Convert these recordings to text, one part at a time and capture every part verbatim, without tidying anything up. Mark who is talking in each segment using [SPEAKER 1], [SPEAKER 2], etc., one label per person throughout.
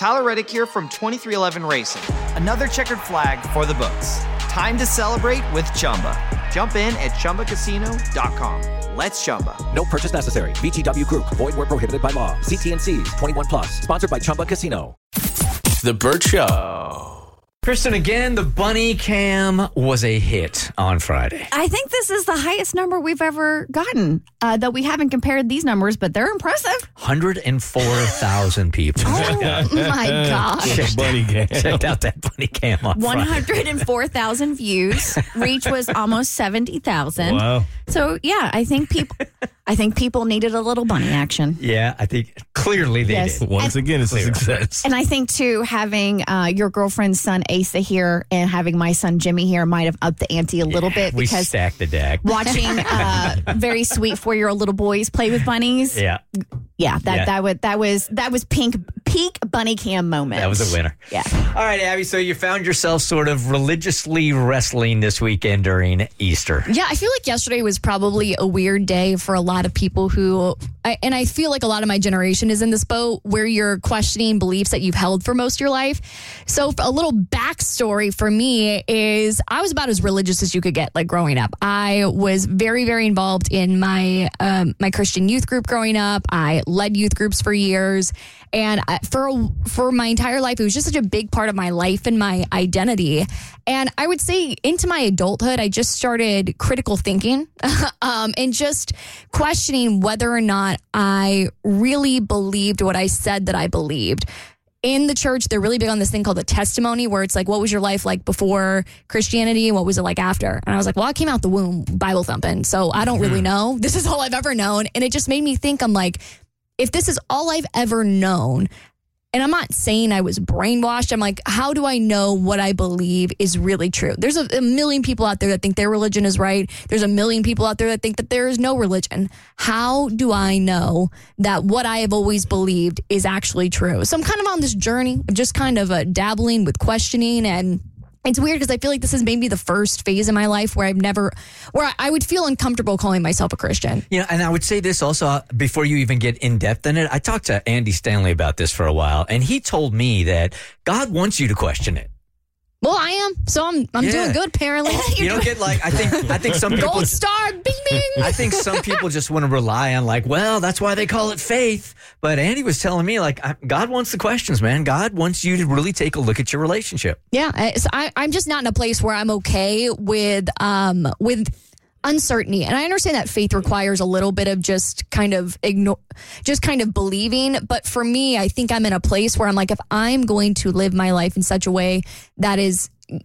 [SPEAKER 1] Tyler Reddick here from twenty-three eleven Racing. Another checkered flag for the books. Time to celebrate with Chumba. Jump in at Chumba Casino dot com. Let's Chumba.
[SPEAKER 2] No purchase necessary. V G W Group. Void where prohibited by law. See T N Cs. twenty-one plus. Sponsored by Chumba Casino.
[SPEAKER 3] The Burt Show.
[SPEAKER 4] Kristen, again, the bunny cam was a hit on Friday.
[SPEAKER 5] I think this is the highest number we've ever gotten. Uh, though we haven't compared these numbers, but they're impressive.
[SPEAKER 4] one hundred four thousand people.
[SPEAKER 5] Oh, my gosh.
[SPEAKER 4] Checked,
[SPEAKER 6] bunny cam.
[SPEAKER 4] checked out that bunny cam on
[SPEAKER 5] one
[SPEAKER 4] Friday.
[SPEAKER 5] hundred four thousand views. Reach was almost seventy thousand.
[SPEAKER 6] Wow.
[SPEAKER 5] So, yeah, I think people I think people needed a little bunny action.
[SPEAKER 4] Yeah, I think clearly they
[SPEAKER 5] Yes.
[SPEAKER 4] did.
[SPEAKER 6] Once
[SPEAKER 5] And-
[SPEAKER 6] again, it's
[SPEAKER 4] Clear.
[SPEAKER 6] a success.
[SPEAKER 5] And I think, too, having uh, your girlfriend's son, Asa, here and having my son, Jimmy, here might have upped the ante a little bit
[SPEAKER 4] We
[SPEAKER 5] because
[SPEAKER 4] stacked the deck.
[SPEAKER 5] watching uh, very sweet four-year-old little boys play with bunnies.
[SPEAKER 4] Yeah,
[SPEAKER 5] Yeah, that
[SPEAKER 4] Yeah.
[SPEAKER 5] that would that was that was pink peak bunny cam moment.
[SPEAKER 4] that was a winner.
[SPEAKER 5] Yeah.
[SPEAKER 4] All right, Abby, so you found yourself sort of religiously wrestling this weekend during Easter.
[SPEAKER 7] Yeah, I feel like yesterday was probably a weird day for a lot of people who, I, and I feel like a lot of my generation is in this boat where you're questioning beliefs that you've held for most of your life. So a little backstory for me is I was about as religious as you could get, like growing up. I was very, very involved in my um, my Christian youth group growing up. I led youth groups for years. And I- for for my entire life, it was just such a big part of my life and my identity. And I would say into my adulthood, I just started critical thinking um, and just questioning whether or not I really believed what I said that I believed. In the church, they're really big on this thing called a testimony, where it's like, what was your life like before Christianity and what was it like after? And I was like, well, I came out the womb Bible thumping, so I don't really know. This is all I've ever known. And it just made me think, I'm like, if this is all I've ever known, and I'm not saying I was brainwashed, I'm like, how do I know what I believe is really true? There's a, a million people out there that think their religion is right. There's a million people out there that think that there is no religion. How do I know that what I have always believed is actually true? So I'm kind of on this journey of just kind of uh, dabbling with questioning, and it's weird because I feel like this is maybe the first phase in my life where I've never, where I, I would feel uncomfortable calling myself a Christian.
[SPEAKER 4] You know, and I would say this also uh, before you even get in depth in it. I talked to Andy Stanley about this for a while, and he told me that God wants you to question it.
[SPEAKER 7] Well, I am, so I'm I'm
[SPEAKER 4] Yeah.
[SPEAKER 7] doing good apparently.
[SPEAKER 4] You don't get like I think I think some people
[SPEAKER 7] Gold star, bing bing.
[SPEAKER 4] I think some people just want to rely on like, well, that's why they call it faith. But Andy was telling me like, I, God wants the questions, man. God wants you to really take a look at your relationship.
[SPEAKER 7] Yeah, I- so I, I'm just not in a place where I'm okay with um with uncertainty, and I understand that faith requires a little bit of just kind of ignore, just kind of believing. But for me, I think I'm in a place where I'm like, if I'm going to live my life in such a way that is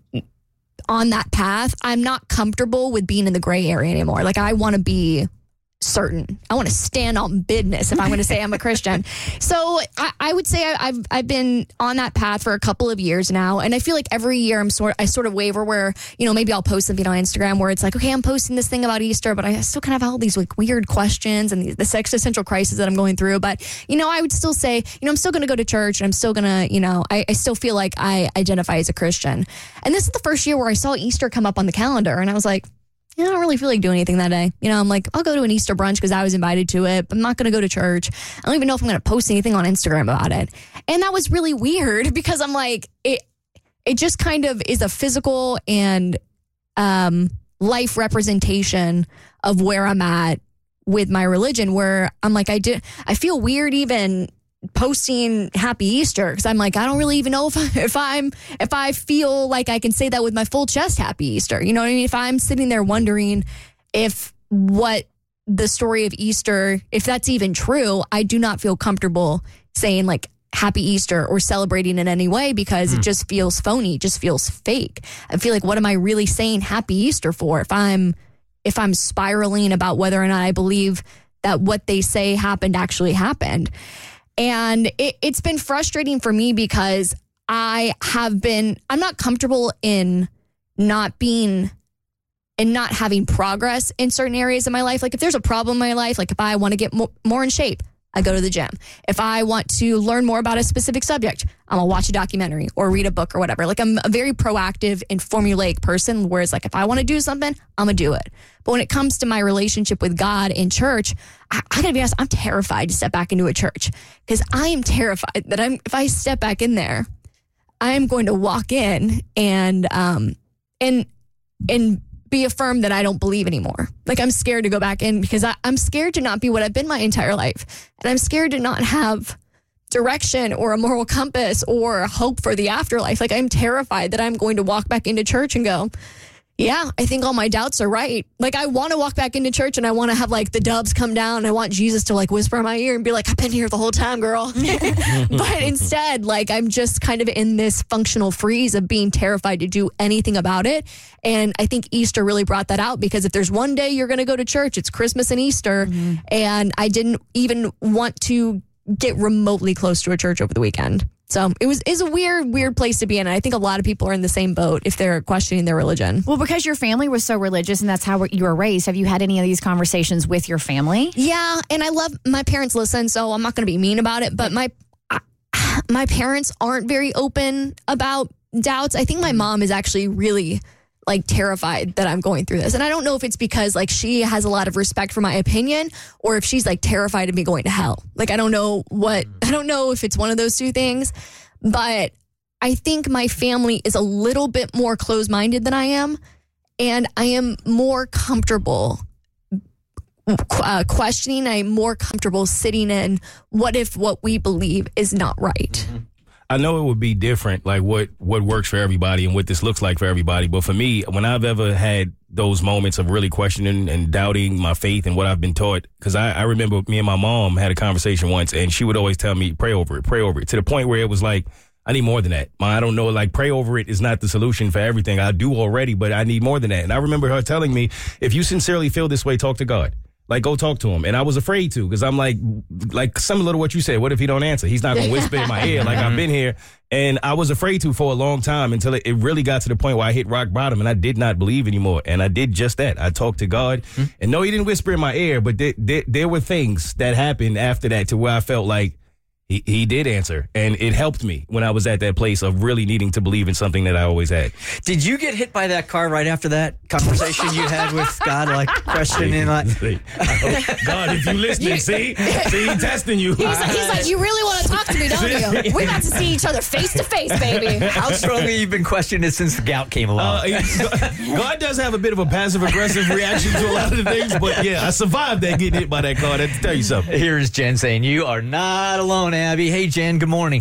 [SPEAKER 7] on that path, I'm not comfortable with being in the gray area anymore. Like I want to be certain. I want to stand on business if I'm going to say I'm a Christian. So I, I would say I, I've I've been on that path for a couple of years now, and I feel like every year I'm sort I sort of waver where, you know, maybe I'll post something on Instagram where it's like, okay, I'm posting this thing about Easter, but I still kind of have all these like weird questions and these, this existential crisis that I'm going through. But you know, I would still say, you know, I'm still going to go to church, and I'm still going to, you know, I, I still feel like I identify as a Christian. And this is the first year where I saw Easter come up on the calendar, and I was like, yeah, I don't really feel like doing anything that day. You know, I'm like, I'll go to an Easter brunch because I was invited to it, but I'm not going to go to church. I don't even know if I'm going to post anything on Instagram about it. And that was really weird because I'm like, it it just kind of is a physical and um, life representation of where I'm at with my religion, where I'm like, I did, I feel weird even posting Happy Easter because I'm like, I don't really even know if I, if I'm if I feel like I can say that with my full chest, Happy Easter. You know what I mean? If I'm sitting there wondering if what the story of Easter, if that's even true, I do not feel comfortable saying like Happy Easter or celebrating in any way because mm. it just feels phony, it just feels fake. I feel like, what am I really saying Happy Easter for if I'm if I'm spiraling about whether or not I believe that what they say happened actually happened? And it, it's been frustrating for me because I have been, I'm not comfortable in not being, in not having progress in certain areas of my life. Like if there's a problem in my life, like if I want to get more, more in shape, I go to the gym. If I want to learn more about a specific subject, I'm gonna watch a documentary or read a book or whatever. Like I'm a very proactive and formulaic person, whereas like if I want to do something, I'm gonna do it. But when it comes to my relationship with God in church, I, I gotta be honest, I'm terrified to step back into a church because I am terrified that I'm if I step back in there, I'm going to walk in and um and and be affirmed that I don't believe anymore. Like I'm scared to go back in because I, I'm scared to not be what I've been my entire life. And I'm scared to not have direction or a moral compass or hope for the afterlife. Like I'm terrified that I'm going to walk back into church and go, yeah, I think all my doubts are right. Like I want to walk back into church and I want to have like the doves come down. And I want Jesus to like whisper in my ear and be like, I've been here the whole time, girl. But instead, like I'm just kind of in this functional freeze of being terrified to do anything about it. And I think Easter really brought that out because if there's one day you're going to go to church, it's Christmas and Easter. Mm-hmm. And I didn't even want to get remotely close to a church over the weekend. So it was is a weird, weird place to be in. And I think a lot of people are in the same boat if they're questioning their religion.
[SPEAKER 5] Well, because your family was so religious and that's how you were raised, have you had any of these conversations with your family?
[SPEAKER 7] Yeah, and I love my parents listen, so I'm not going to be mean about it. But my my parents aren't very open about doubts. I think my mom is actually really like terrified that I'm going through this. And I don't know if it's because like she has a lot of respect for my opinion or if she's like terrified of me going to hell. Like, I don't know what, I don't know if it's one of those two things, but I think my family is a little bit more closed-minded than I am. And I am more comfortable uh, questioning. I'm more comfortable sitting in what if what we believe is not right.
[SPEAKER 6] Mm-hmm. I know it would be different, like what, what works for everybody and what this looks like for everybody. But for me, when I've ever had those moments of really questioning and doubting my faith and what I've been taught, because I, I remember me and my mom had a conversation once and she would always tell me, pray over it, pray over it, to the point where it was like, I need more than that. I don't know, like pray over it is not the solution for everything. I do already, but I need more than that. And I remember her telling me, if you sincerely feel this way, talk to God. Like, go talk to him. And I was afraid to because I'm like, like similar to what you said. What if he don't answer? He's not going to whisper in my ear like I've been here. And I was afraid to for a long time until it, it really got to the point where I hit rock bottom and I did not believe anymore. And I did just that. I talked to God. Mm-hmm. And no, he didn't whisper in my ear, but there, there, there were things that happened after that to where I felt like He he did answer, and it helped me when I was at that place of really needing to believe in something that I always had.
[SPEAKER 4] Did you get hit by that car right after that conversation you had with God, like questioning, like,
[SPEAKER 6] God, if you listening, see, see, he testing you.
[SPEAKER 7] He's like, he's like, you really want to talk to me, don't you? We're about to see each other face to face, baby.
[SPEAKER 4] How strongly you've been questioning it since the gout came along?
[SPEAKER 6] Uh, God does have a bit of a passive aggressive reaction to a lot of the things, but yeah, I survived that getting hit by that car. I have to tell you something.
[SPEAKER 4] Here's Jen saying, you are not alone, Abby. Hey, Jen, good morning.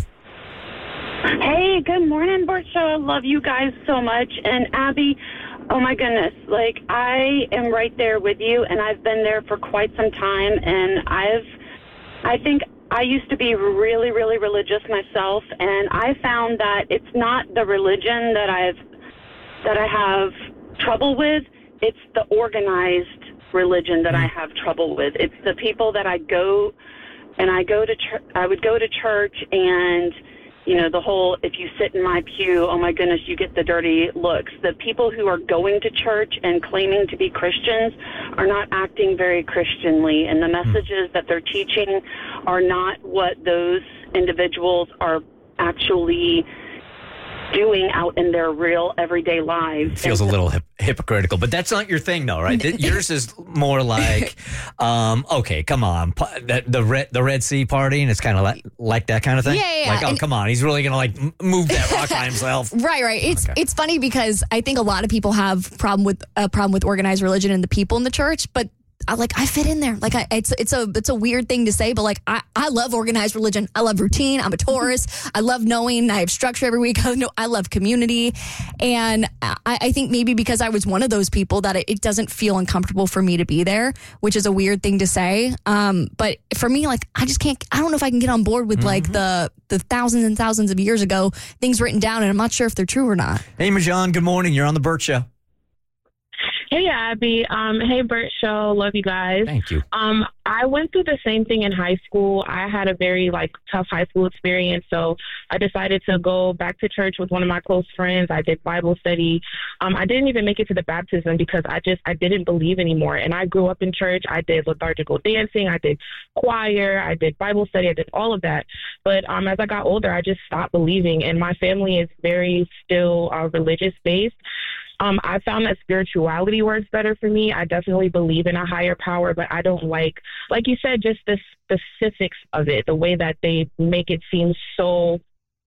[SPEAKER 8] Hey, good morning, Bert Show. I love you guys so much. And Abby, oh my goodness, like I am right there with you, and I've been there for quite some time. And I've, I think I used to be really, really religious myself, and I found that it's not the religion that I've, that I have trouble with. It's the organized religion that I have trouble with. It's the people that I go. And I go to ch- I would go to church, and you know the whole if you sit in my pew, oh my goodness, you get the dirty looks. The people who are going to church and claiming to be Christians are not acting very Christianly, and the messages that they're teaching are not what those individuals are actually doing out in their real everyday lives.
[SPEAKER 4] It feels and, a little hip- hypocritical, but that's not your thing, though, right? Yours is more like, um, okay, come on, the the Red, the Red Sea party, and it's kind of like, like that kind of thing.
[SPEAKER 7] Yeah, yeah.
[SPEAKER 4] Like, oh, and, come on, he's really gonna like move that rock by himself.
[SPEAKER 7] Right, right. It's okay. It's funny because I think a lot of people have problem with a problem with organized religion and the people in the church, but. I like I fit in there. Like I, it's it's a it's a weird thing to say, but like I, I love organized religion. I love routine. I'm a Taurus. I love knowing I have structure every week. I know I love community, and I, I think maybe because I was one of those people that it, it doesn't feel uncomfortable for me to be there, which is a weird thing to say. Um, but for me, like I just can't. I don't know if I can get on board with mm-hmm. like the the thousands and thousands of years ago things written down, and I'm not sure if they're true or not.
[SPEAKER 4] Hey, Majan. Good morning. You're on the Bert Show.
[SPEAKER 9] Hey, Abby. Um, hey, Bert Show. Love you guys.
[SPEAKER 4] Thank you.
[SPEAKER 9] Um, I went through the same thing in high school. I had a very, like, tough high school experience, so I decided to go back to church with one of my close friends. I did Bible study. Um, I didn't even make it to the baptism because I just, I didn't believe anymore. And I grew up in church. I did liturgical dancing. I did choir. I did Bible study. I did all of that. But um, as I got older, I just stopped believing. And my family is very still uh, religious-based. Um, I found that spirituality works better for me. I definitely believe in a higher power, but I don't like, like you said, just the specifics of it, the way that they make it seem so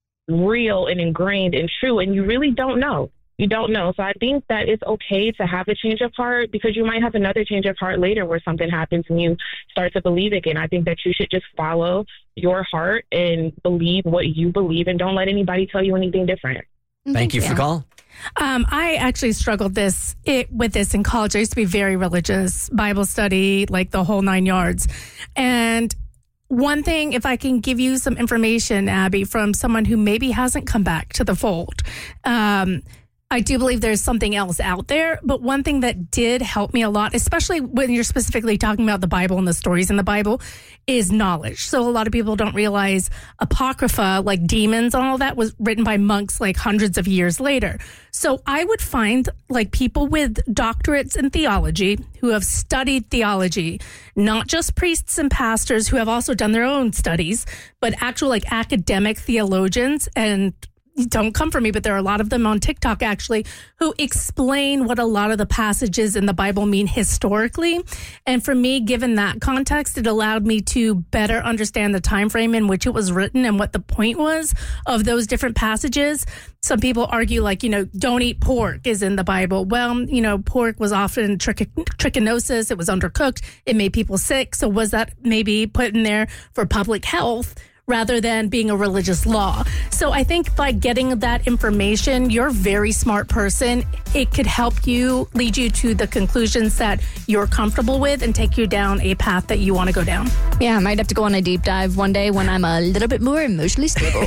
[SPEAKER 9] real and ingrained and true, and you really don't know. You don't know. So I think that it's okay to have a change of heart because you might have another change of heart later where something happens and you start to believe again. I think that you should just follow your heart and believe what you believe and don't let anybody tell you anything different.
[SPEAKER 4] Thank, Thank you for calling.
[SPEAKER 10] Um, I actually struggled this it, with this in college. I used to be very religious, Bible study, like the whole nine yards. And one thing, if I can give you some information, Abby, from someone who maybe hasn't come back to the fold, um, I do believe there's something else out there. But one thing that did help me a lot, especially when you're specifically talking about the Bible and the stories in the Bible, is knowledge. So a lot of people don't realize Apocrypha, like demons and all that, was written by monks like hundreds of years later. So I would find like people with doctorates in theology who have studied theology, not just priests and pastors who have also done their own studies, but actual like academic theologians. And don't come for me, but there are a lot of them on TikTok actually who explain what a lot of the passages in the Bible mean historically. And for me, given that context, it allowed me to better understand the time frame in which it was written and what the point was of those different passages. Some people argue like, you know, don't eat pork is in the Bible. Well, you know, pork was often trich- trichinosis. It was undercooked. It made people sick. So was that maybe put in there for public health rather than being a religious law? So I think by getting that information, you're a very smart person. It could help you, lead you to the conclusions that you're comfortable with and take you down a path that you want to go down.
[SPEAKER 7] Yeah, I might have to go on a deep dive one day when I'm a little bit more emotionally stable.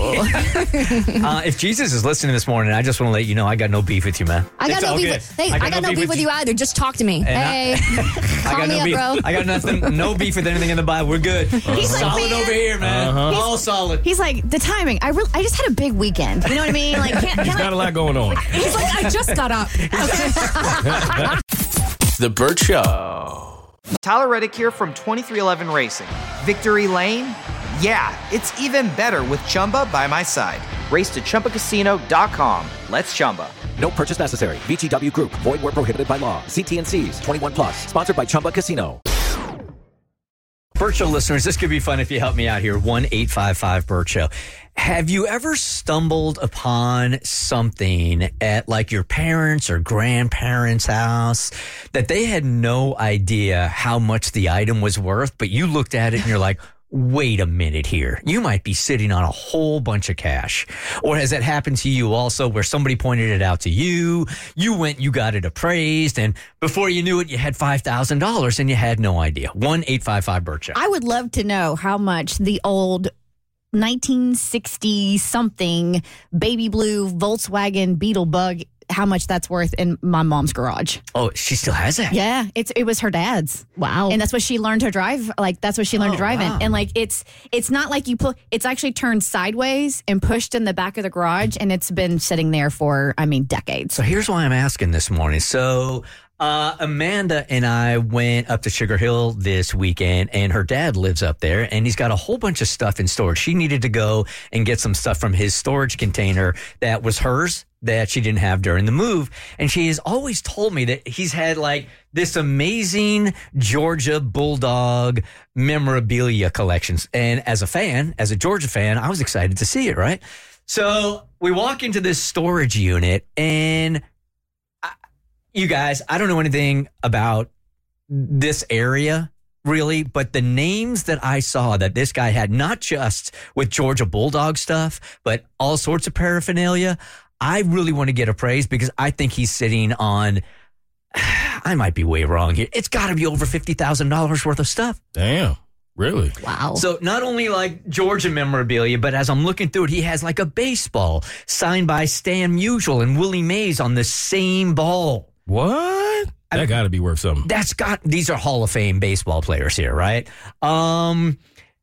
[SPEAKER 4] uh, if Jesus is listening this morning, I just want to let you know I got no beef with you, man.
[SPEAKER 7] I got
[SPEAKER 4] it's
[SPEAKER 7] no beef.
[SPEAKER 4] good.
[SPEAKER 7] With, hey, I got, I got no, no beef, beef with you either. Just talk to me. And hey,
[SPEAKER 4] I,
[SPEAKER 7] call
[SPEAKER 4] I got
[SPEAKER 7] me
[SPEAKER 4] no
[SPEAKER 7] up,
[SPEAKER 4] beef.
[SPEAKER 7] bro.
[SPEAKER 4] I got nothing, no beef with anything in the Bible. We're good.
[SPEAKER 5] Uh-huh. He's
[SPEAKER 4] solid
[SPEAKER 5] like,
[SPEAKER 4] over here, man.
[SPEAKER 6] Uh-huh.
[SPEAKER 4] All solid.
[SPEAKER 5] He's like, the timing. I re- I just had a big weekend. You know what I mean? Like, can't,
[SPEAKER 6] He's
[SPEAKER 5] can
[SPEAKER 6] got
[SPEAKER 5] I-
[SPEAKER 6] a lot going on.
[SPEAKER 10] He's like, I just got up.
[SPEAKER 3] The Bert Show.
[SPEAKER 1] Tyler Reddick here from twenty-three eleven Racing. Victory Lane? Yeah, it's even better with Chumba by my side. Race to Chumba Casino dot com. Let's Chumba.
[SPEAKER 2] No purchase necessary. V G W Group. Void where prohibited by law. See T and C's. twenty-one plus. Sponsored by Chumba Casino.
[SPEAKER 4] Bert Show listeners, this could be fun if you help me out here. one eight five five Bert Show. Have you ever stumbled upon something at like your parents' or grandparents' house that they had no idea how much the item was worth, but you looked at it and you're like, wait a minute here. You might be sitting on a whole bunch of cash. Or has that happened to you also where somebody pointed it out to you, you went, you got it appraised, and before you knew it, you had five thousand dollars and you had no idea? one eight five five Bert Show.
[SPEAKER 5] I would love to know how much the old nineteen sixty something baby blue Volkswagen Beetle Bug, how much that's worth in my mom's garage.
[SPEAKER 4] Oh, she still has that?
[SPEAKER 5] Yeah, it's it was her dad's.
[SPEAKER 7] Wow.
[SPEAKER 5] And that's what she learned to drive. Like that's what she learned
[SPEAKER 4] Oh,
[SPEAKER 5] to drive
[SPEAKER 4] wow.
[SPEAKER 5] in. And like it's it's not like you pull. It's actually turned sideways and pushed in the back of the garage, and it's been sitting there for I mean decades.
[SPEAKER 4] So here's why I'm asking this morning. So uh, Amanda and I went up to Sugar Hill this weekend, and her dad lives up there, and he's got a whole bunch of stuff in storage. She needed to go and get some stuff from his storage container that was hers that she didn't have during the move. And she has always told me that he's had like this amazing Georgia Bulldog memorabilia collections. And as a fan, as a Georgia fan, I was excited to see it, right? So we walk into this storage unit, and I, you guys, I don't know anything about this area really, but the names that I saw that this guy had, not just with Georgia Bulldog stuff, but all sorts of paraphernalia, I really want to get appraised because I think he's sitting on, I might be way wrong here, it's got to be over fifty thousand dollars worth of stuff.
[SPEAKER 6] Damn. Really?
[SPEAKER 7] Wow.
[SPEAKER 4] So not only like Georgia memorabilia, but as I'm looking through it, he has like a baseball signed by Stan Musial and Willie Mays on the same ball.
[SPEAKER 6] What? That got to be worth something.
[SPEAKER 4] That's got, these are Hall of Fame baseball players here, right? Um,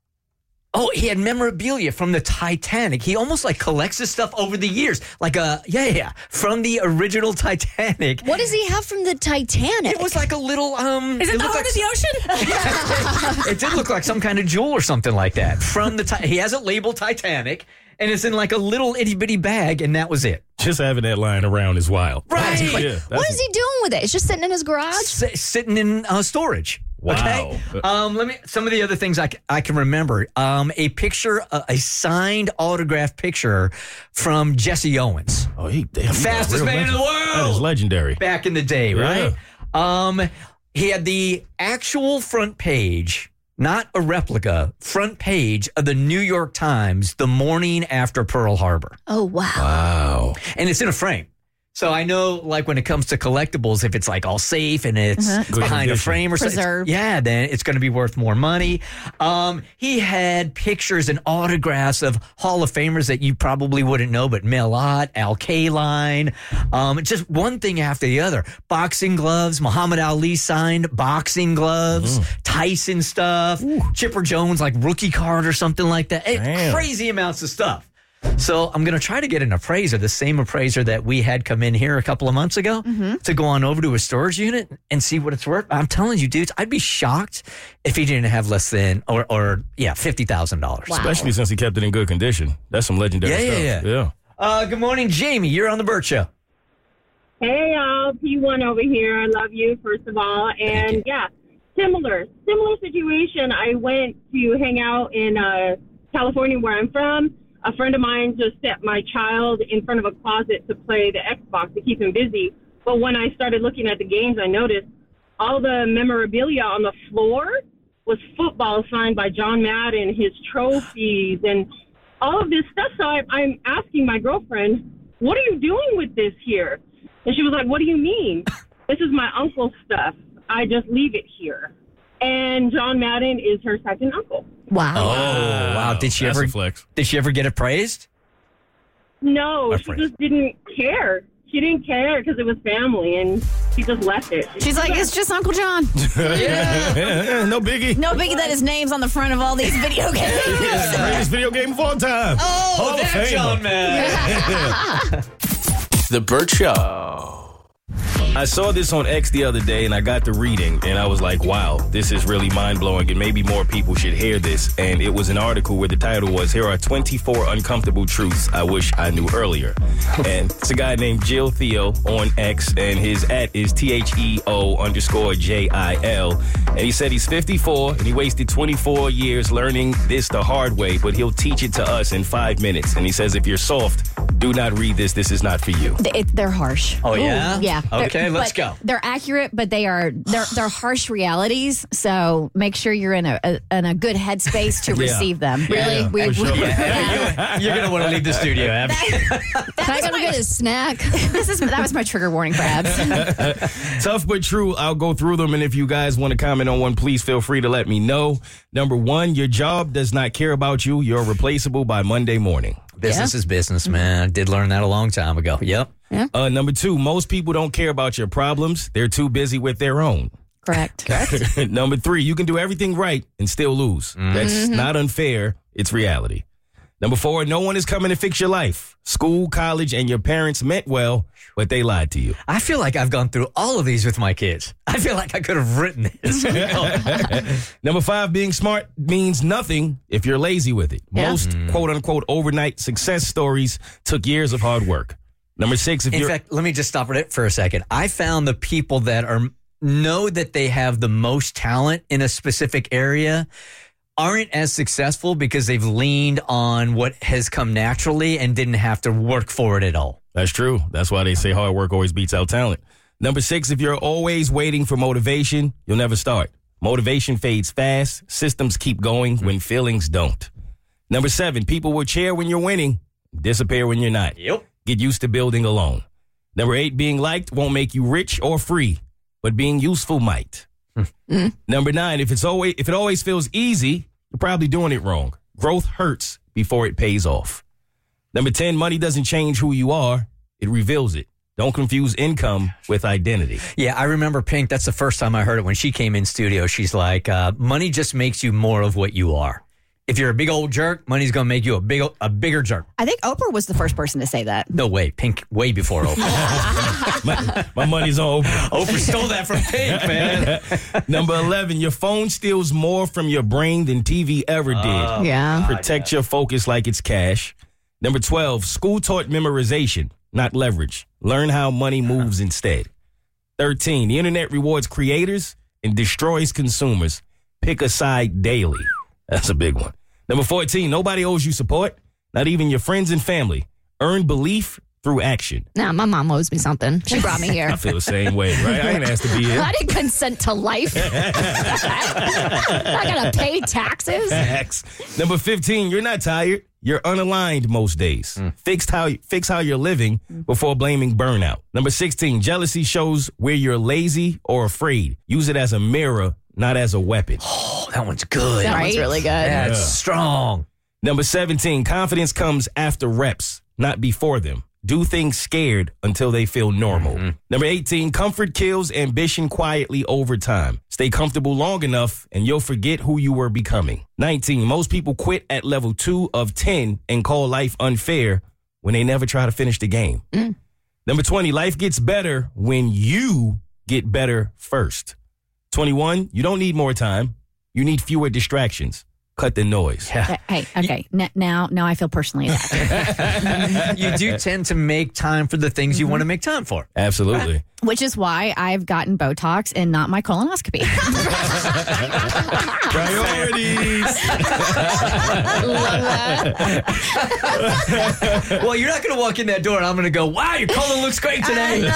[SPEAKER 4] oh, he had memorabilia from the Titanic. He almost like collects this stuff over the years. Like a, yeah, yeah, from the original Titanic.
[SPEAKER 7] What does he have from the Titanic?
[SPEAKER 4] It was like a little, um.
[SPEAKER 10] Is it,
[SPEAKER 4] it
[SPEAKER 10] the
[SPEAKER 4] looked
[SPEAKER 10] heart
[SPEAKER 4] like,
[SPEAKER 10] of the ocean?
[SPEAKER 4] It did look like some kind of jewel or something like that. From the, Ti- he has it labeled Titanic, and it's in like a little itty bitty bag, and that was it.
[SPEAKER 6] Just having that lying around is wild.
[SPEAKER 4] Right.
[SPEAKER 6] Yeah,
[SPEAKER 7] what is he doing with it? It's just sitting in his garage?
[SPEAKER 4] S- sitting in uh, storage.
[SPEAKER 6] Wow.
[SPEAKER 4] Okay. Um, let me. Some of the other things I, c- I can remember. Um, a picture, uh, a signed autographed picture from Jesse Owens,
[SPEAKER 6] Oh, he damn, he's a
[SPEAKER 4] fastest
[SPEAKER 6] real
[SPEAKER 4] man in the
[SPEAKER 6] legend. That is
[SPEAKER 4] world,
[SPEAKER 6] legendary.
[SPEAKER 4] back in the day,
[SPEAKER 6] Yeah.
[SPEAKER 4] right? Um, he had the actual front page, not a replica, front page of the New York Times the morning after Pearl Harbor,
[SPEAKER 7] Oh, wow.
[SPEAKER 6] Wow.
[SPEAKER 4] and it's in a frame. So I know, like, when it comes to collectibles, if it's like all safe and it's
[SPEAKER 6] Good
[SPEAKER 4] behind a
[SPEAKER 6] condition.
[SPEAKER 4] frame or something,
[SPEAKER 5] Preserved.
[SPEAKER 4] yeah, then it's going to be worth more money. Um, he had pictures and autographs of Hall of Famers that you probably wouldn't know, but Mel Ott, Al Kaline, um, just one thing after the other. Boxing gloves, Muhammad Ali signed boxing gloves, Tyson stuff, Chipper Jones, like rookie card or something like that. It-
[SPEAKER 6] Damn.
[SPEAKER 4] crazy amounts of stuff. So I'm going to try to get an appraiser, the same appraiser that we had come in here a couple of months ago, to go on over to a storage unit and see what it's worth. I'm telling you, dudes, I'd be shocked if he didn't have less than, or, or yeah, fifty thousand dollars.
[SPEAKER 6] Especially since he kept it in good condition. That's some legendary
[SPEAKER 4] Yeah, yeah,
[SPEAKER 6] stuff.
[SPEAKER 4] yeah. Uh, good morning, Jamie. You're on the Burt Show.
[SPEAKER 9] Hey, y'all. P one over here. I love you, first of all. And, yeah, similar. Similar situation. I went to hang out in uh, California, where I'm from. A friend of mine just set my child in front of a closet to play the Xbox to keep him busy. But when I started looking at the games, I noticed all the memorabilia on the floor was football signed by John Madden, his trophies, and all of this stuff. So I, I'm asking my girlfriend, what are you doing with this here? And she was like, what do you mean? This is my uncle's stuff. I just leave it here. And John Madden is her second uncle.
[SPEAKER 7] Wow.
[SPEAKER 4] Oh, wow. Did she
[SPEAKER 6] That's
[SPEAKER 4] ever
[SPEAKER 6] a flex.
[SPEAKER 4] Did she ever get it praised?
[SPEAKER 9] No,
[SPEAKER 4] My
[SPEAKER 9] she
[SPEAKER 4] friend.
[SPEAKER 9] just didn't care. She didn't care because it was family, and she just left it.
[SPEAKER 5] She's like, it's just Uncle John.
[SPEAKER 6] Yeah, no biggie.
[SPEAKER 5] No biggie that his name's on the front of all these video games.
[SPEAKER 6] Greatest video game of all time.
[SPEAKER 4] Oh,
[SPEAKER 6] Hall of
[SPEAKER 4] that
[SPEAKER 6] Famer.
[SPEAKER 4] John man.
[SPEAKER 3] The Burt Show.
[SPEAKER 6] I saw this on X the other day and I got to reading and I was like, wow, this is really mind-blowing and maybe more people should hear this. And it was an article where the title was, here are twenty-four uncomfortable truths I wish I knew earlier. And it's a guy named Jill Theo on X and his at is T H E O underscore J I L. And he said he's fifty-four and he wasted twenty-four years learning this the hard way, but he'll teach it to us in five minutes. And he says, if you're soft, do not read this. This is not for you.
[SPEAKER 5] It, they're harsh.
[SPEAKER 4] Oh, yeah?
[SPEAKER 5] Ooh, yeah.
[SPEAKER 4] Okay,
[SPEAKER 5] They're-
[SPEAKER 4] let's
[SPEAKER 5] but
[SPEAKER 4] go.
[SPEAKER 5] They're accurate, but they are they're they're harsh realities. So make sure you're in a, a in a good headspace to
[SPEAKER 6] Yeah.
[SPEAKER 5] receive them.
[SPEAKER 7] Really?
[SPEAKER 6] Yeah,
[SPEAKER 7] we,
[SPEAKER 6] for sure.
[SPEAKER 4] Yeah, you're going to want to leave the studio, Abby.
[SPEAKER 7] Can I go get a snack?
[SPEAKER 5] This is that was my trigger warning for abs.
[SPEAKER 6] Tough but true. I'll go through them. And if you guys want to comment on one, please feel free to let me know. Number one, your job does not care about you. You're replaceable by Monday morning.
[SPEAKER 4] Business is business, man. I did learn that a long time ago. Yep.
[SPEAKER 6] Uh, number two, most people don't care about your problems. They're too busy with their own.
[SPEAKER 5] Correct.
[SPEAKER 6] Number three, you can do everything right and still lose. That's not unfair. It's reality. Number four, no one is coming to fix your life. School, college, and your parents meant well, but they lied to you.
[SPEAKER 4] I feel like I've gone through all of these with my kids. I feel like I could have written this.
[SPEAKER 6] Number five, being smart means nothing if you're lazy with it.
[SPEAKER 5] Yeah.
[SPEAKER 6] Most quote unquote overnight success stories took years of hard work. Number six, if
[SPEAKER 4] In
[SPEAKER 6] you're
[SPEAKER 4] fact, let me just stop it for a second. I found the people that are know that they have the most talent in a specific area aren't as successful because they've leaned on what has come naturally and didn't have to work for it at all.
[SPEAKER 6] That's true. That's why they say hard work always beats out talent. Number six, if you're always waiting for motivation, you'll never start. Motivation fades fast. Systems keep going when feelings don't. Number seven, people will cheer when you're winning, disappear when you're not.
[SPEAKER 4] Yep.
[SPEAKER 6] Get used to building alone. Number eight, being liked won't make you rich or free, but being useful might. Number nine, if it's always if it always feels easy, you're probably doing it wrong. Growth hurts before it pays off. Number ten, money doesn't change who you are, it reveals it. Don't confuse income with identity.
[SPEAKER 4] Yeah, I remember Pink. That's the first time I heard it when she came in studio. She's like, uh, money just makes you more of what you are. If you're a big old jerk, money's going to make you a big, a bigger jerk.
[SPEAKER 5] I think Oprah was the first person to say that.
[SPEAKER 4] No way. Pink, way before Oprah.
[SPEAKER 6] my, my money's on Oprah.
[SPEAKER 4] Oprah stole that from Pink, man.
[SPEAKER 6] Number eleven, your phone steals more from your brain than T V ever did.
[SPEAKER 4] Oh,
[SPEAKER 7] Yeah.
[SPEAKER 6] Protect your focus like it's cash. Number twelve, school taught memorization, not leverage. Learn how money moves instead. thirteen, the internet rewards creators and destroys consumers. Pick a side daily. That's a big one. Number fourteen, nobody owes you support, not even your friends and family. Earn belief through action.
[SPEAKER 7] Nah, my mom owes me something. She brought me here.
[SPEAKER 6] I feel the same way, right? I ain't asked to be here.
[SPEAKER 7] I didn't consent to life. I gotta pay taxes.
[SPEAKER 6] Facts. Number fifteen, you're not tired. You're unaligned most days. Mm. Fix how fix how you're living before blaming burnout. Number sixteen, jealousy shows where you're lazy or afraid. Use it as a mirror, not as a weapon.
[SPEAKER 4] Oh, that one's good.
[SPEAKER 7] That
[SPEAKER 5] Right?
[SPEAKER 7] one's really good.
[SPEAKER 4] That's
[SPEAKER 6] Yeah.
[SPEAKER 4] strong.
[SPEAKER 6] Number seventeen, confidence comes after reps, not before them. Do things scared until they feel normal. Mm-hmm. Number eighteen, comfort kills ambition quietly over time. Stay comfortable long enough and you'll forget who you were becoming. nineteen, most people quit at level two of ten and call life unfair when they never try to finish the game. Mm. Number twenty, life gets better when you get better first. twenty-one, you don't need more time. You need fewer distractions. Cut the noise.
[SPEAKER 4] Yeah.
[SPEAKER 5] Hey, okay. N- now, now I feel personally attacked.
[SPEAKER 4] You do tend to make time for the things you want to make time for.
[SPEAKER 6] Absolutely.
[SPEAKER 5] Which is why I've gotten Botox and not my colonoscopy.
[SPEAKER 6] Priorities.
[SPEAKER 4] Well, you're not going to walk in that door and I'm going to go, wow, your color looks great today.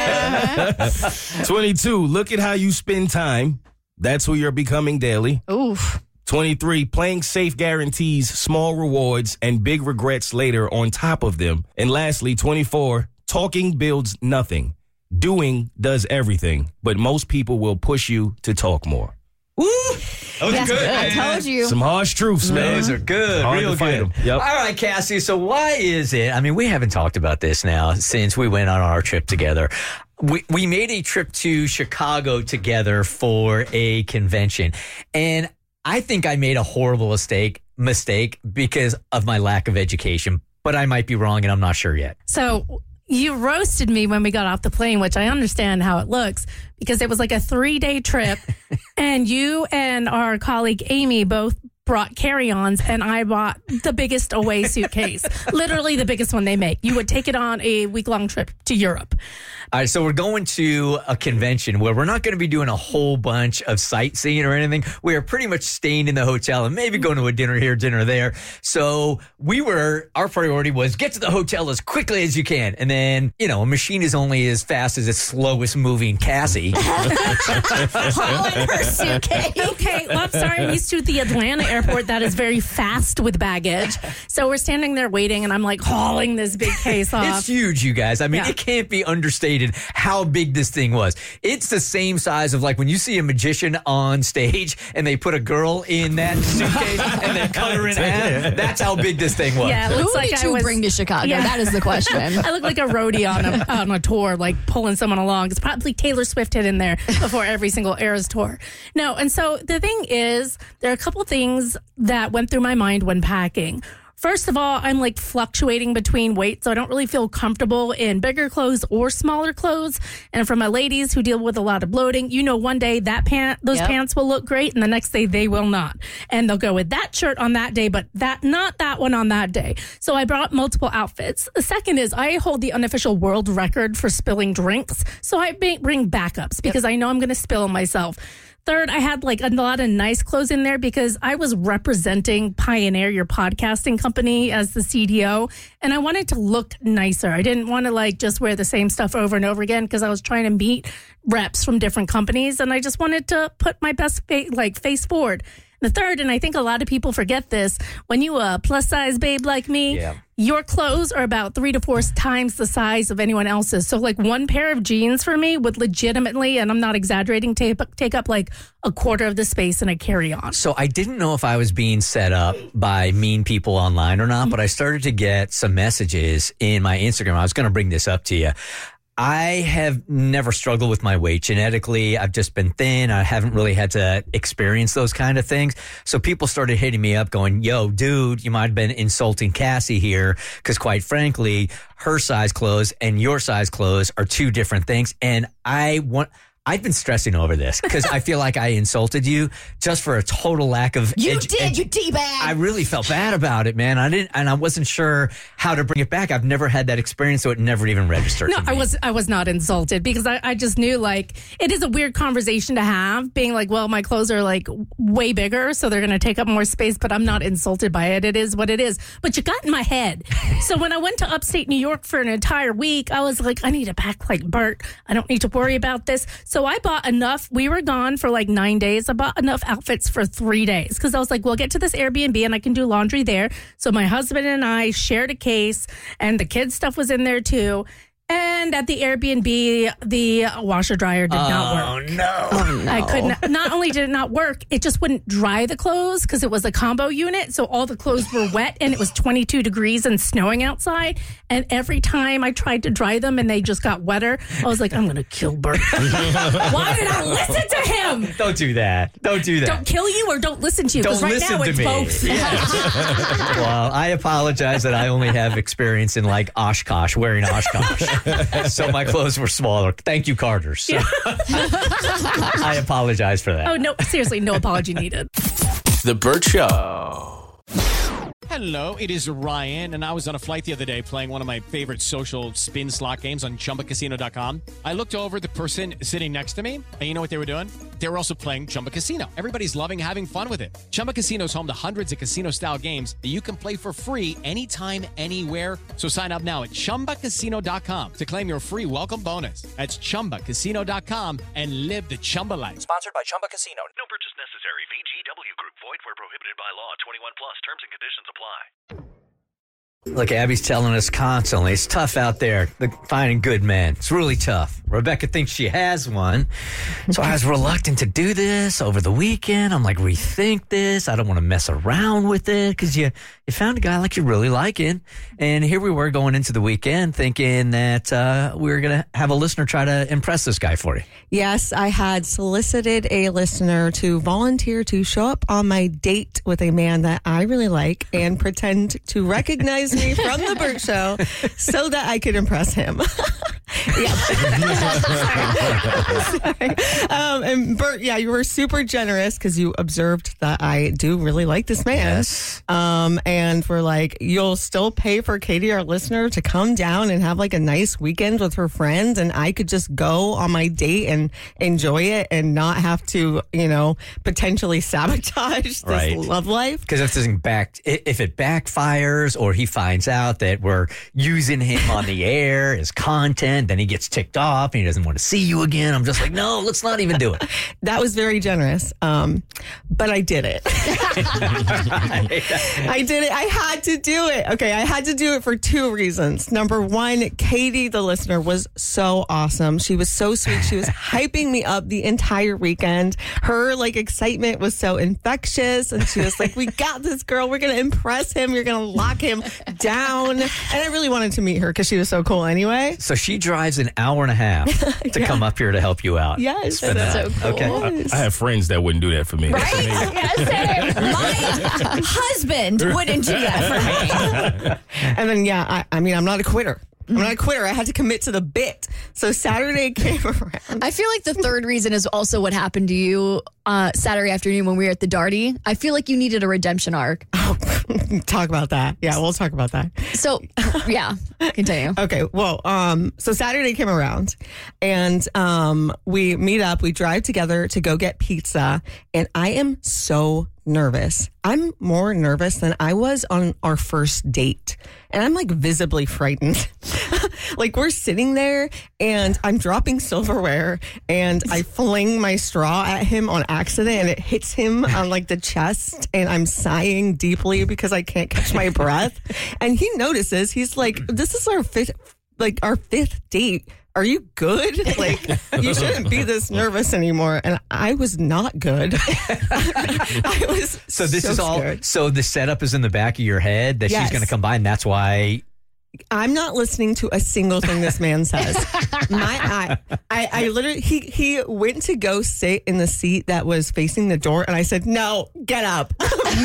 [SPEAKER 6] twenty-two, look at how you spend time. That's who you're becoming daily.
[SPEAKER 5] Oof.
[SPEAKER 6] twenty-three, playing safe guarantees small rewards and big regrets later on top of them. And lastly, twenty-four, talking builds nothing. Doing does everything, but most people will push you to talk more.
[SPEAKER 4] Woo! That was
[SPEAKER 5] Yeah,
[SPEAKER 4] good.
[SPEAKER 5] I
[SPEAKER 4] man.
[SPEAKER 5] told you.
[SPEAKER 6] Some harsh truths, man.
[SPEAKER 4] Those are good.
[SPEAKER 6] Hard
[SPEAKER 4] Real
[SPEAKER 6] to fight
[SPEAKER 4] good.
[SPEAKER 6] 'em. Yep.
[SPEAKER 4] All right, Cassie. So why is it? I mean, we haven't talked about this now since we went on our trip together. We we made a trip to Chicago together for a convention, and I think I made a horrible mistake mistake because of my lack of education. But I might be wrong, and I'm not sure yet.
[SPEAKER 10] So you roasted me when we got off the plane, which I understand how it looks because it was like a three day trip. And you and our colleague Amy both brought carry-ons and I bought the biggest away suitcase, literally the biggest one they make. You would take it on a week-long trip to Europe.
[SPEAKER 4] All right, so we're going to a convention where we're not going to be doing a whole bunch of sightseeing or anything. We are pretty much staying in the hotel and maybe going to a dinner here, dinner there. So we were, our priority was get to the hotel as quickly as you can. And then, you know, a machine is only as fast as its slowest moving Cassie.
[SPEAKER 5] Hauling her suitcase.
[SPEAKER 10] Okay, well, I'm sorry. I'm used to the Atlanta airport that is very fast with baggage. So we're standing there waiting, and I'm like hauling this big case off.
[SPEAKER 4] It's huge, you guys. I mean,
[SPEAKER 10] Yeah.
[SPEAKER 4] it can't be understated how big this thing was. It's the same size of like when you see a magician on stage and they put a girl in that suitcase and they cut her in half. That's how big this thing was.
[SPEAKER 10] Yeah, it looks
[SPEAKER 7] Who
[SPEAKER 10] like
[SPEAKER 7] did
[SPEAKER 10] I
[SPEAKER 7] you
[SPEAKER 10] was,
[SPEAKER 7] bring to Chicago?
[SPEAKER 10] Yeah.
[SPEAKER 7] That is the question.
[SPEAKER 10] I look like a roadie on a, on a tour, like pulling someone along. It's probably Taylor Swift hit in there before every single Eras tour. No, and so the thing is, there are a couple things that went through my mind when packing. First of all, I'm like fluctuating between weight, so I don't really feel comfortable in bigger clothes or smaller clothes. And for my ladies who deal with a lot of bloating, you know, one day that pant, those
[SPEAKER 5] Yep.
[SPEAKER 10] pants will look great, and the next day they will not. And they'll go with that shirt on that day, but that not that one on that day. So I brought multiple outfits. The second is I hold the unofficial world record for spilling drinks, so I bring backups because I know I'm going to spill myself. Third, I had like a lot of nice clothes in there because I was representing Pioneer, your podcasting company, as the C D O, and I wanted to look nicer. I didn't want to like just wear the same stuff over and over again because I was trying to meet reps from different companies, and I just wanted to put my best fa- like face forward. The third, and I think a lot of people forget this, when you a plus size babe like me,
[SPEAKER 4] Yeah.
[SPEAKER 10] your clothes are about three to four times the size of anyone else's. So like one pair of jeans for me would legitimately, and I'm not exaggerating, take, take up like a quarter of the space in a carry-on.
[SPEAKER 4] So I didn't know if I was being set up by mean people online or not, but I started to get some messages in my Instagram. I was going to bring this up to you. I have never struggled with my weight. Genetically, I've just been thin. I haven't really had to experience those kind of things. So people started hitting me up going, yo, dude, you might have been insulting Cassie here because quite frankly, her size clothes and your size clothes are two different things. And I want... I've been stressing over this because I feel like I insulted you just for a total lack of.
[SPEAKER 5] You
[SPEAKER 4] edu-
[SPEAKER 5] did,
[SPEAKER 4] edu-
[SPEAKER 5] you D-bag.
[SPEAKER 4] I really felt bad about it, man. I didn't, and I wasn't sure how to bring it back. I've never had that experience, so it never even registered.
[SPEAKER 10] No,
[SPEAKER 4] to me.
[SPEAKER 10] I was I was not insulted because I, I just knew like it is a weird conversation to have, being like, well, my clothes are like way bigger, so they're going to take up more space, but I'm not insulted by it. It is what it is. But you got in my head. So when I went to upstate New York for an entire week, I was like, I need to pack like Bert. I don't need to worry about this. So I bought enough. We were gone for like nine days. I bought enough outfits for three days because I was like, we'll get to this Airbnb and I can do laundry there. So my husband and I shared a case and the kids' stuff was in there too. And at the Airbnb, the washer dryer did
[SPEAKER 4] oh,
[SPEAKER 10] not work.
[SPEAKER 4] No. Oh, no.
[SPEAKER 10] I couldn't. Not only did it not work, it just wouldn't dry the clothes because it was a combo unit. So all the clothes were wet and it was twenty-two degrees and snowing outside. And every time I tried to dry them and they just got wetter, I was like, I'm going to kill Bert. Why did I listen to him?
[SPEAKER 4] Don't do that. Don't do that.
[SPEAKER 10] Don't kill you or don't listen to you.
[SPEAKER 4] Don't
[SPEAKER 10] Because right
[SPEAKER 4] listen
[SPEAKER 10] now
[SPEAKER 4] to
[SPEAKER 10] it's
[SPEAKER 4] me.
[SPEAKER 10] both.
[SPEAKER 4] Yeah. Well, I apologize that I only have experience in like Oshkosh, wearing Oshkosh. So my clothes were smaller. Thank you, Carter. So I apologize for that.
[SPEAKER 10] Oh, no. Seriously, no apology needed.
[SPEAKER 3] The Bert Show.
[SPEAKER 11] Hello, it is Ryan, and I was on a flight the other day playing one of my favorite social spin slot games on Chumba Casino dot com. I looked over at the person sitting next to me, and you know what they were doing? They were also playing Chumba Casino. Everybody's loving having fun with it. Chumba Casino is home to hundreds of casino-style games that you can play for free anytime, anywhere. So sign up now at Chumba Casino dot com to claim your free welcome bonus. That's Chumba Casino dot com and live the Chumba life.
[SPEAKER 2] Sponsored by Chumba Casino.
[SPEAKER 12] No purchase necessary. V G W Group. Void where prohibited by law. twenty-one plus. Terms and conditions apply.
[SPEAKER 4] Look, Abby's telling us constantly, it's tough out there finding good men. It's really tough. Rebecca thinks she has one. So I was reluctant to do this over the weekend. I'm like, rethink this. I don't want to mess around with it because you, you found a guy like you really liking. And here we were going into the weekend thinking that uh, we were going to have a listener try to impress this guy for you.
[SPEAKER 13] Yes, I had solicited a listener to volunteer to show up on my date with a man that I really like and pretend to recognize me from the Bert Show so that I could impress him. Yeah. Sorry. Um, and Bert, yeah, you were super generous because you observed that I do really like this man.
[SPEAKER 4] Yes.
[SPEAKER 13] Um, and we're like, you'll still pay for Katie, our listener, to come down and have like a nice weekend with her friends, and I could just go on my date and enjoy it and not have to, you know, potentially sabotage this
[SPEAKER 4] Right.
[SPEAKER 13] love life.
[SPEAKER 4] Because if, it doesn't back, if it backfires or he finds out that we're using him on the air as content, then he gets ticked off and he doesn't want to see you again. I'm just like, no, let's not even do it.
[SPEAKER 13] That was very generous, um, but I did it. I did it. I had to do it. Okay, I had to do it for two reasons. Number one, Katie, the listener, was so awesome. She was so sweet. She was hyping me up the entire weekend. Her like excitement was so infectious, and she was like, "We got this, girl. We're gonna impress him. You're gonna lock him down." And I really wanted to meet her because she was so cool. Anyway,
[SPEAKER 4] so she drives an hour and a half to
[SPEAKER 13] Yeah.
[SPEAKER 4] come up here to help you out.
[SPEAKER 13] Yes,
[SPEAKER 4] Spend
[SPEAKER 13] that's
[SPEAKER 4] the
[SPEAKER 13] so
[SPEAKER 4] night.
[SPEAKER 13] cool.
[SPEAKER 4] Okay.
[SPEAKER 6] I have friends that wouldn't do that for me.
[SPEAKER 5] Right? Yes, my husband wouldn't do that for me.
[SPEAKER 13] And then, yeah, I, I mean, I'm not a quitter. I'm not a quitter. I had to commit to the bit. So Saturday came around.
[SPEAKER 7] I feel like the third reason is also what happened to you uh, Saturday afternoon when we were at the Darty. I feel like you needed a redemption arc.
[SPEAKER 13] Talk about that. Yeah, we'll talk about that.
[SPEAKER 7] So, yeah, continue.
[SPEAKER 13] Okay, well, um, so Saturday came around, and um, we meet up. We drive together to go get pizza, and I am so nervous. I'm more nervous than I was on our first date, and I'm like visibly frightened. Like we're sitting there, and I'm dropping silverware, and I fling my straw at him on accident, and it hits him on like the chest, and I'm sighing deeply because I can't catch my breath. And he notices. He's like, "This is our fifth, like our fifth date. Are you good? Like, you shouldn't be this nervous anymore." And I was not good. I was
[SPEAKER 4] So this
[SPEAKER 13] so
[SPEAKER 4] is all.
[SPEAKER 13] scared.
[SPEAKER 4] So the setup is in the back of your head that
[SPEAKER 13] Yes.
[SPEAKER 4] she's going to come by, and that's why
[SPEAKER 13] I'm not listening to a single thing this man says. My eye, I, I literally, he, he went to go sit in the seat that was facing the door, and I said, "No, get up, move.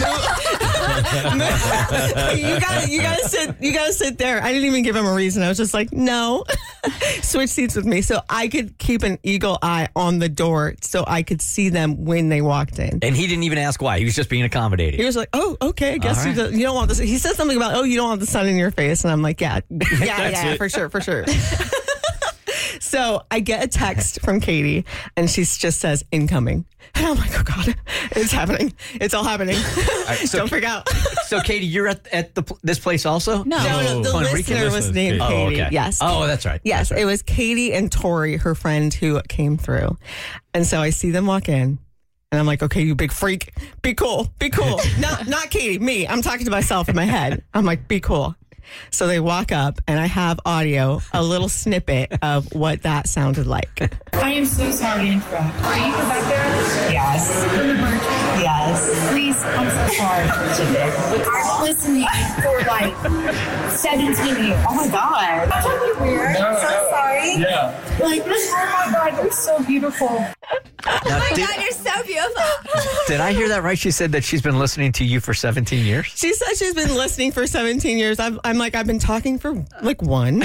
[SPEAKER 13] Move. you got, you got to sit, you got to sit there." I didn't even give him a reason. I was just like, "No, switch seats with me," so I could keep an eagle eye on the door, so I could see them when they walked in.
[SPEAKER 4] And he didn't even ask why. He was just being accommodating.
[SPEAKER 13] He was like, "Oh, okay, I guess
[SPEAKER 4] All
[SPEAKER 13] you,
[SPEAKER 4] right.
[SPEAKER 13] don't, you don't want this." He said something about, "Oh, you don't want the sun in your face," and I'm like, "Yeah, yeah, yeah,
[SPEAKER 6] it.
[SPEAKER 13] for sure, for sure." So I get a text from Katie, and she just says, "Incoming." And I'm like, "Oh, God, it's happening. It's all happening."
[SPEAKER 4] right, so-
[SPEAKER 13] Don't freak out.
[SPEAKER 4] So, Katie, you're at at the pl- this place also?
[SPEAKER 5] No.
[SPEAKER 13] No, no, the
[SPEAKER 4] Oh, Enrique
[SPEAKER 13] listener was
[SPEAKER 6] listeners,
[SPEAKER 13] named
[SPEAKER 6] Katie.
[SPEAKER 13] Katie.
[SPEAKER 4] Oh, okay.
[SPEAKER 13] Yes.
[SPEAKER 4] Oh, that's right.
[SPEAKER 13] Yes,
[SPEAKER 4] That's right.
[SPEAKER 13] it was Katie and Tori, her friend, who came through. And so I see them walk in, and I'm like, "Okay, you big freak, be cool, be cool." not, not Katie, me. I'm talking to myself in my head. I'm like, "Be cool." So they walk up, and I have audio, a little snippet of what that sounded like.
[SPEAKER 14] I am so sorry to interrupt. Are you Rebecca? Yes. From the Birch? Yes. Please, I'm so sorry for today. I've been listening for like seventeen years. Oh my God. That's really weird.
[SPEAKER 15] No,
[SPEAKER 14] I'm so
[SPEAKER 15] no.
[SPEAKER 14] sorry.
[SPEAKER 15] Yeah.
[SPEAKER 14] Like, oh my God, you're so beautiful.
[SPEAKER 4] Now,
[SPEAKER 14] Oh my
[SPEAKER 4] did,
[SPEAKER 14] God, you're so beautiful.
[SPEAKER 4] did I hear that right? She said that she's been listening to you for seventeen years?
[SPEAKER 13] She said she's been listening for seventeen years. I'm, I'm like, I've been talking for like one.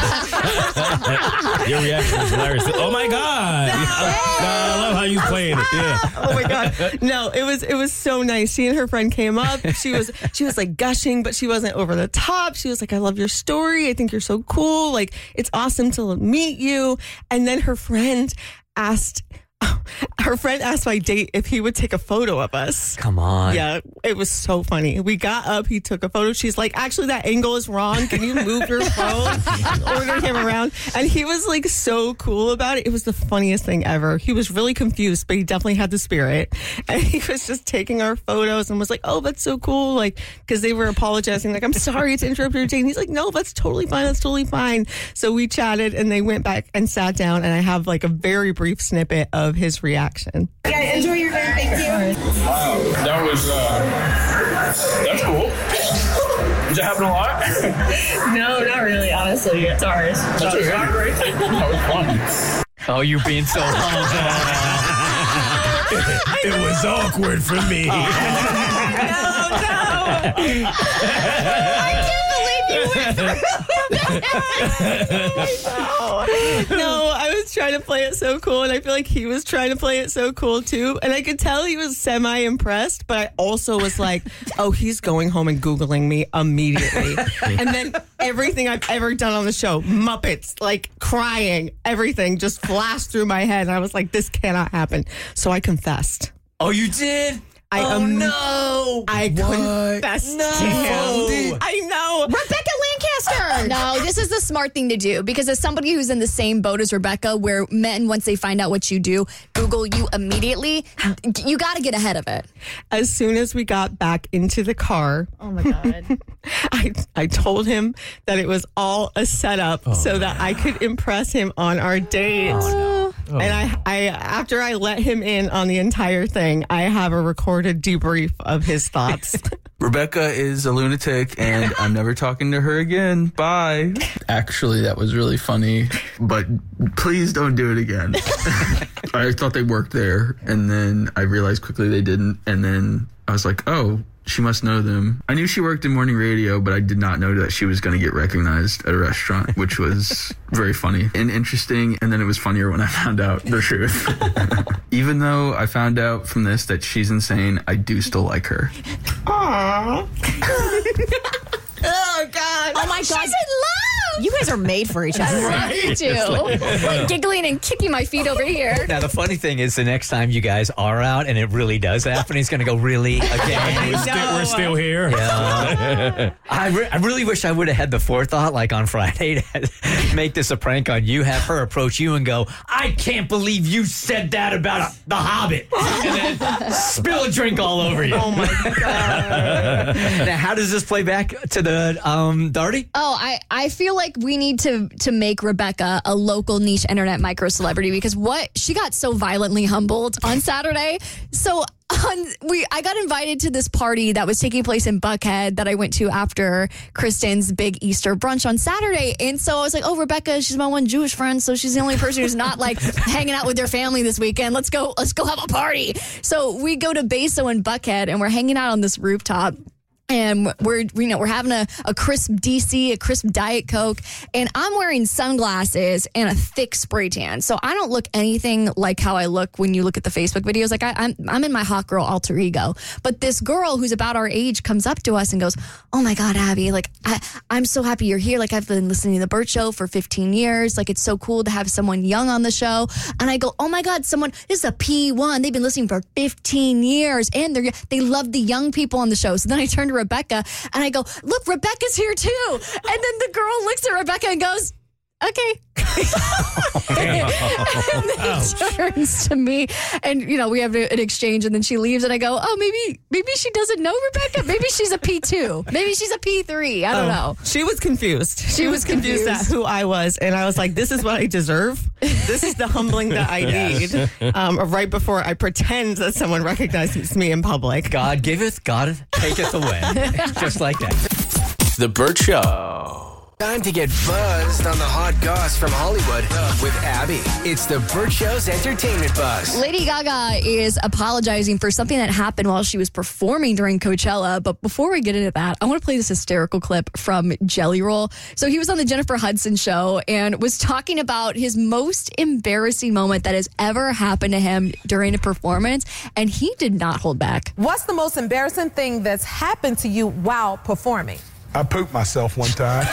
[SPEAKER 6] Your reaction was hilarious. Oh my God! I love how you playing it. Yeah.
[SPEAKER 13] Oh my God. No, it was it was so nice. She and her friend came up. She was she was like gushing, but she wasn't over the top. She was like, "I love your story. I think you're so cool. Like, it's awesome to meet you." And then her friend asked her friend asked my date if he would take a photo of us.
[SPEAKER 4] Come on.
[SPEAKER 13] Yeah, it was so funny. We got up, he took a photo. She's like, "Actually, that angle is wrong. Can you move your phone?" Ordered him around. And he was like so cool about it. It was the funniest thing ever. He was really confused, but he definitely had the spirit. And he was just taking our photos and was like, "Oh, that's so cool." Like, because they were apologizing, like, "I'm sorry to interrupt your date." And he's like, "No, that's totally fine. That's totally fine." So we chatted, and they went back and sat down, and I have like a very brief snippet of his reaction.
[SPEAKER 14] Yeah, enjoy your day. Thank you.
[SPEAKER 15] Wow, that was, uh, that's cool. Does it happen a lot?
[SPEAKER 14] No, not really, honestly. It's ours.
[SPEAKER 15] That's okay. That was fun.
[SPEAKER 4] Oh, you being so humble.
[SPEAKER 6] It was awkward for me.
[SPEAKER 13] No, no. I can't believe you went through that. No, I was trying to play it so cool, and I feel like he was trying to play it so cool too. And I could tell he was semi impressed, but I also was like, "Oh, he's going home and Googling me immediately." And then everything I've ever done on the show, Muppets, like crying, everything just flashed through my head. And I was like, "This cannot happen." So I confessed.
[SPEAKER 4] Oh, you did?
[SPEAKER 13] I
[SPEAKER 4] oh,
[SPEAKER 13] um,
[SPEAKER 4] no.
[SPEAKER 13] I confessed
[SPEAKER 4] No.
[SPEAKER 13] to him. I know.
[SPEAKER 7] Rebecca Lancaster. No, this is the smart thing to do because as somebody who's in the same boat as Rebecca, where men, once they find out what you do, Google you immediately, you got to get ahead of it.
[SPEAKER 13] As soon as we got back into the car,
[SPEAKER 5] Oh my God.
[SPEAKER 13] I I told him that it was all a setup
[SPEAKER 6] Oh,
[SPEAKER 13] so that I could impress him on our date.
[SPEAKER 4] Oh,
[SPEAKER 6] no.
[SPEAKER 13] And I, I, after I let him in on the entire thing, I have a recorded debrief of his thoughts.
[SPEAKER 16] Rebecca is a lunatic, and I'm never talking to her again. Bye. Actually, that was really funny, but please don't do it again. I thought they worked there, and then I realized quickly they didn't, and then I was like, oh, she must know them. I knew she worked in morning radio, but I did not know that she was going to get recognized at a restaurant, which was very funny and interesting. And then it was funnier when I found out the truth. Even though I found out from this that she's insane, I do still like her.
[SPEAKER 13] Aww. Oh, God.
[SPEAKER 7] Oh, my God.
[SPEAKER 5] She's in love. You guys are made for each other.
[SPEAKER 7] Me too. Like giggling and kicking my feet over here.
[SPEAKER 4] Now, the funny thing is, the next time you guys are out and it really does happen, he's going to go, really? Again?
[SPEAKER 6] We're, still, we're still here.
[SPEAKER 4] Yeah. I, re- I really wish I would have had the forethought, like on Friday, to make this a prank on you, have her approach you and go, "I can't believe you said that about The Hobbit," and then spill a drink all over you.
[SPEAKER 13] Oh, my God.
[SPEAKER 4] Now, how does this play back to the um, Darty?
[SPEAKER 7] Oh, I, I feel like we need to to make Rebecca a local niche internet micro celebrity because what she got so violently humbled on Saturday. So on we I got invited to this party that was taking place in Buckhead that I went to after Kristen's big Easter brunch on Saturday. And so I was like, oh, Rebecca, she's my one Jewish friend, so she's the only person who's not like hanging out with their family this weekend. Let's go, let's go have a party. So we go to Beso in Buckhead and we're hanging out on this rooftop. And we're, you know, we're having a, a crisp D C, a crisp Diet Coke, and I'm wearing sunglasses and a thick spray tan. So I don't look anything like how I look when you look at the Facebook videos. Like I, I'm, I'm in my hot girl alter ego. But this girl who's about our age comes up to us and goes, "Oh my God, Abby! Like I, I'm so happy you're here. Like I've been listening to the Burt Show for fifteen years. Like it's so cool to have someone young on the show." And I go, "Oh my God, someone! This is a P one. They've been listening for fifteen years, and they they love the young people on the show." So then I turn to Rebecca and I go, "Look, Rebecca's here too." And then the girl looks at Rebecca and goes, "Okay." And then she turns to me and, you know, we have an exchange and then she leaves and I go, "Oh, maybe maybe she doesn't know Rebecca. Maybe she's a P two. Maybe she's a P three. I don't
[SPEAKER 13] Oh,
[SPEAKER 7] know."
[SPEAKER 13] She was confused. She,
[SPEAKER 7] She
[SPEAKER 13] was
[SPEAKER 7] was
[SPEAKER 13] confused,
[SPEAKER 7] confused.
[SPEAKER 13] at who I was. And I was like, this is what I deserve. This is the humbling that I
[SPEAKER 4] Yes.
[SPEAKER 13] need um, right before I pretend that someone recognizes me in public.
[SPEAKER 4] God giveth, God taketh away. Just like that.
[SPEAKER 3] The Burt Show.
[SPEAKER 17] Time to get buzzed on the hot goss from Hollywood with Abby. It's the Burt Show's Entertainment Buzz.
[SPEAKER 7] Lady Gaga is apologizing for something that happened while she was performing during Coachella. But before we get into that, I want to play this hysterical clip from Jelly Roll. So he was on the Jennifer Hudson show and was talking about his most embarrassing moment that has ever happened to him during a performance. And he did not hold back.
[SPEAKER 18] What's the most embarrassing thing that's happened to you while performing?
[SPEAKER 19] I pooped myself one time.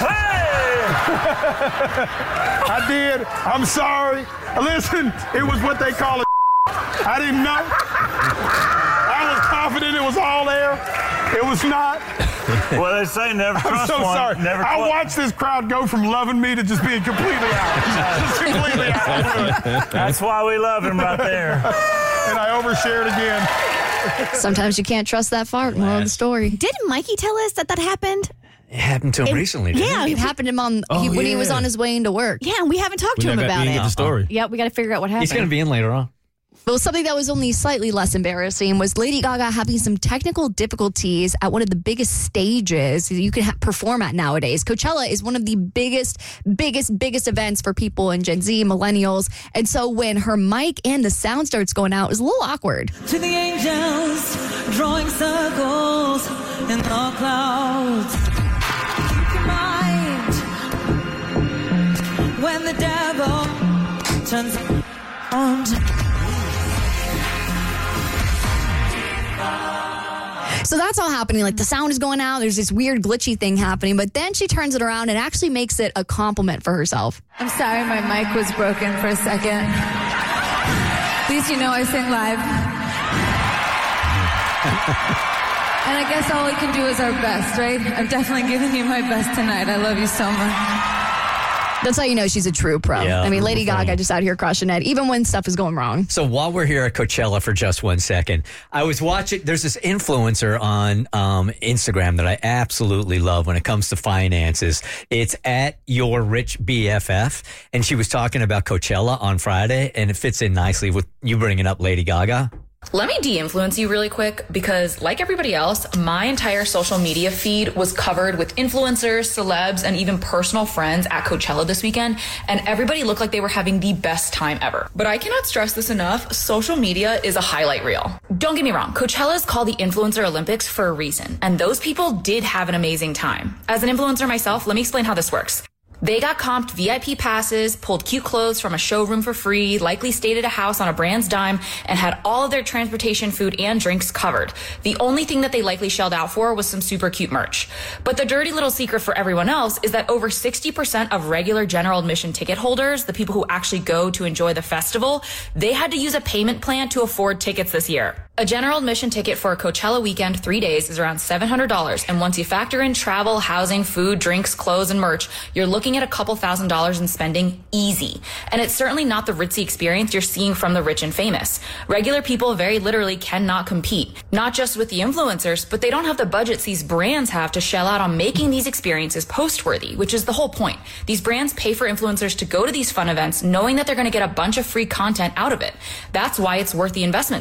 [SPEAKER 19] I did. I'm sorry. Listen, it was what they call a I didn't know. I was confident it was all there. It was not.
[SPEAKER 20] Well, they say never
[SPEAKER 19] I'm
[SPEAKER 20] trust
[SPEAKER 19] so
[SPEAKER 20] one.
[SPEAKER 19] sorry.
[SPEAKER 20] Never
[SPEAKER 19] I
[SPEAKER 20] cl-
[SPEAKER 19] watched this crowd go from loving me to just being completely out. Just completely out.
[SPEAKER 20] That's why we love him right there.
[SPEAKER 19] And I overshared again.
[SPEAKER 7] Sometimes you can't trust that fart. Moral of the story.
[SPEAKER 5] Didn't Mikey tell us that that happened?
[SPEAKER 4] It happened to him
[SPEAKER 5] And-
[SPEAKER 4] recently, didn't
[SPEAKER 5] yeah,
[SPEAKER 4] it?
[SPEAKER 7] It happened to him on
[SPEAKER 4] Oh,
[SPEAKER 7] he, when he was
[SPEAKER 4] yeah.
[SPEAKER 7] on his way into work.
[SPEAKER 5] Yeah, and we haven't talked
[SPEAKER 6] We
[SPEAKER 5] to him
[SPEAKER 6] never got-
[SPEAKER 5] about
[SPEAKER 6] we didn't
[SPEAKER 5] it.
[SPEAKER 6] get the story.
[SPEAKER 5] Yep, we got to figure out what happened.
[SPEAKER 4] He's going to be in later on.
[SPEAKER 7] But something that was only slightly less embarrassing was Lady Gaga having some technical difficulties at one of the biggest stages that you can ha- perform at nowadays. Coachella is one of the biggest, biggest, biggest events for people in Gen Z, millennials. And so when her mic and the sound starts going out, it was a little awkward.
[SPEAKER 21] To the angels, drawing circles in the clouds. Keep your mind when the devil turns on.
[SPEAKER 7] So that's all happening. Like the sound is going out. There's this weird glitchy thing happening. But then she turns it around and actually makes it a compliment for herself.
[SPEAKER 22] I'm sorry my mic was broken for a second. At least you know I sing live. And I guess all we can do is our best, right? I'm definitely giving you my best tonight. I love you so much.
[SPEAKER 7] That's how you know she's a true pro.
[SPEAKER 4] Yeah.
[SPEAKER 7] I mean, Lady Gaga just out here crushing it, even when stuff is going wrong.
[SPEAKER 4] So while we're here at Coachella for just one second, I was watching, there's this influencer on um, Instagram that I absolutely love when it comes to finances. It's at Your Rich B F F. And she was talking about Coachella on Friday, and it fits in nicely with you bringing up Lady Gaga.
[SPEAKER 23] Let me de-influence you really quick because like everybody else, my entire social media feed was covered with influencers, celebs, and even personal friends at Coachella this weekend, and everybody looked like they were having the best time ever. But I cannot stress this enough, social media is a highlight reel. Don't get me wrong, Coachella is called the Influencer Olympics for a reason, and those people did have an amazing time. As an influencer myself, let me explain how this works. They got comped V I P passes, pulled cute clothes from a showroom for free, likely stayed at a house on a brand's dime, and had all of their transportation, food, and drinks covered. The only thing that they likely shelled out for was some super cute merch. But the dirty little secret for everyone else is that over sixty percent of regular general admission ticket holders, the people who actually go to enjoy the festival, they had to use a payment plan to afford tickets this year. A general admission ticket for a Coachella weekend, three days, is around seven hundred dollars. And once you factor in travel, housing, food, drinks, clothes, and merch, you're looking at a couple thousand dollars in spending easy. And it's certainly not the ritzy experience you're seeing from the rich and famous. Regular people very literally cannot compete. Not just with the influencers, but they don't have the budgets these brands have to shell out on making these experiences post-worthy, which is the whole point. These brands pay for influencers to go to these fun events knowing that they're going to get a bunch of free content out of it. That's why it's worth the investment to them.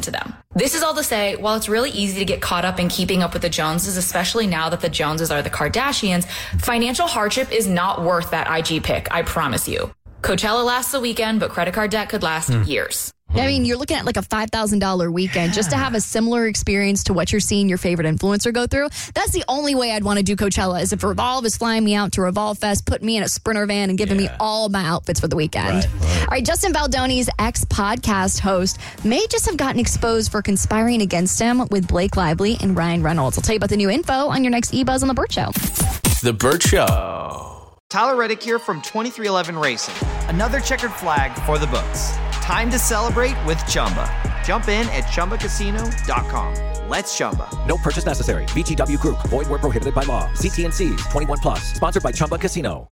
[SPEAKER 23] This is all to say, while it's really easy to get caught up in keeping up with the Joneses, especially now that the Joneses are the Kardashians, financial hardship is not worth that I G pic, I promise you. Coachella lasts a weekend, but credit card debt could last mm. years.
[SPEAKER 7] I mean, you're looking at like a five thousand dollars weekend yeah. just to have a similar experience to what you're seeing your favorite influencer go through. That's the only way I'd want to do Coachella is if Revolve is flying me out to Revolve Fest, putting me in a Sprinter van and giving yeah. me all my outfits for the weekend. Right, right. All right, Justin Baldoni's ex-podcast host may just have gotten exposed for conspiring against him with Blake Lively and Ryan Reynolds. I'll tell you about the new info on your next eBuzz on The Burt Show.
[SPEAKER 3] The Burt Show.
[SPEAKER 1] Tyler Reddick here from twenty-three eleven Racing. Another checkered flag for the books. Time to celebrate with Chumba. Jump in at Chumba Casino dot com. Let's Chumba.
[SPEAKER 2] No purchase necessary. V G W Group. Void where prohibited by law. See T N Cs. twenty-one plus. Sponsored by Chumba Casino.